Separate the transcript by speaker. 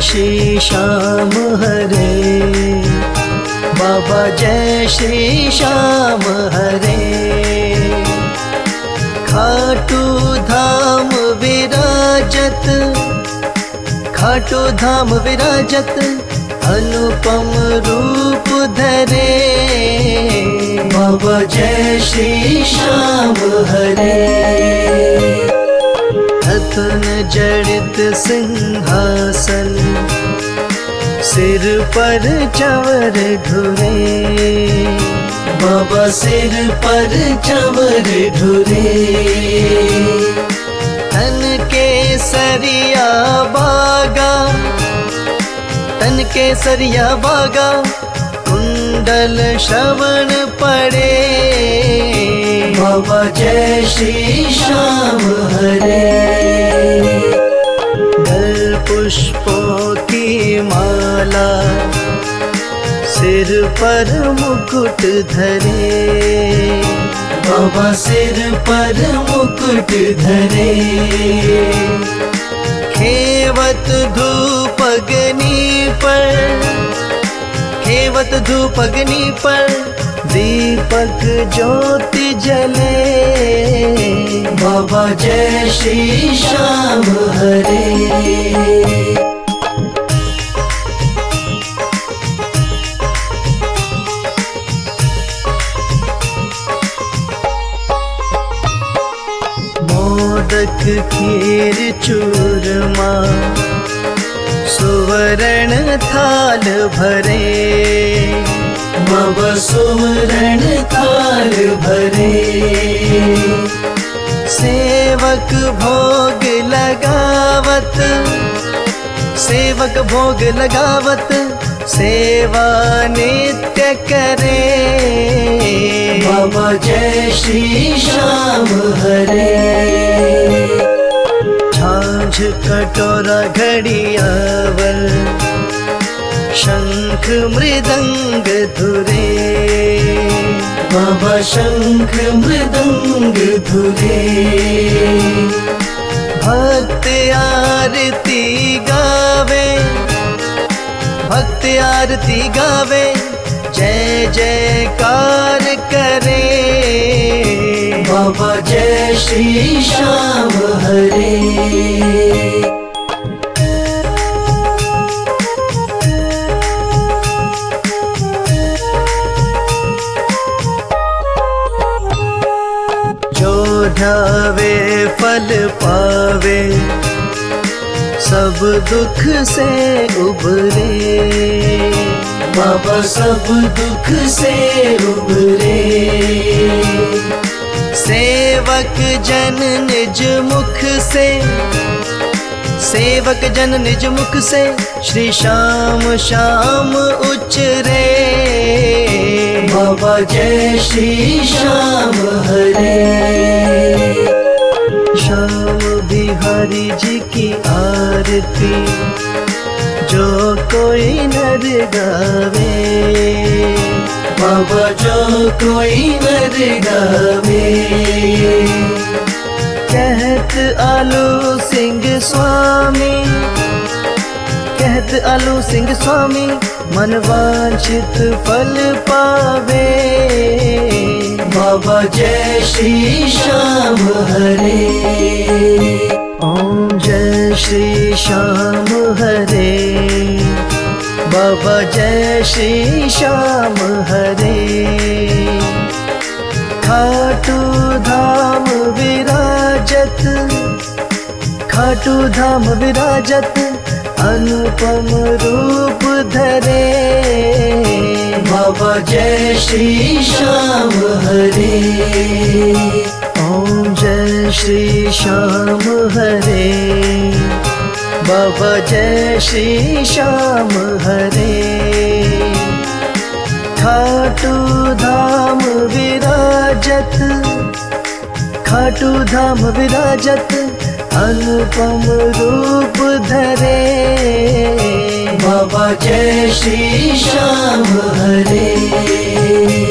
Speaker 1: श्री श्याम हरे, बाबा जय श्री श्याम हरे। खाटू धाम विराजत, खाटू धाम विराजत, अनुपम रूप धरे, बाबा जय श्री श्याम हरे। रत्न जड़ित सिंहासन, सिर पर चंवर ढुरे, बाबा सिर पर चंवर ढुरे। तन के सरिया बागा, तन के सरिया बागा, कुंडल श्रवण पड़े, बाबा जय श्री श्याम हरे। गल पुष्पों की माला, सिर पर मुकुट धरे, बाबा सिर पर मुकुट धरे। खेवत धूप अग्नि पर, खेवत धूप अग्नि पर, दीपक ज्योति जले, बाबा जय श्री श्याम हरे। मोदक खीर चूरमा, सुवर्ण थाल भरे, बाबा सुवर्ण थाल भरे। सेवक भोग लगावत, सेवक भोग लगावत, सेवा नित्य करे, बाबा जय श्री श्याम हरे। झांझ कटोरा घड़ियावल, शंख मृदंग धुरे, बाबा शंख मृदंग धुरे। भक्त आरती गावे, भक्त आरती गावे, जय जयकार करे, बाबा जय श्री श्याम हरे। ध्यावे फल पावे, सब दुख से उबरे, बाबा सब दुख से उबरे। सेवक जन निज मुख से, सेवक जन निज मुख से, श्री श्याम श्याम उच्चरे, बाबा जय श्री श्याम हरे। श्याम बिहारी जी की आरती, जो कोई नर गावे, बाबा जो कोई नर गावे। कहत आलू सिंह स्वामी, कहत आलू सिंह स्वामी, मन वांछित फल पावे, बाबा जय श्री श्याम हरे। ओम जय श्री श्याम हरे, बाबा जय श्री श्याम हरे। खाटू धाम विराजत, खाटू धाम विराजत, अनुपम रूप धरे, बाबा जय श्री श्याम हरे। ओम जय श्री श्याम हरे, बाबा जय श्री श्याम हरे। खाटू धाम विराजत, खाटू धाम विराजत, अनुपम रूप धरे, बाबा जय श्री श्याम हरे।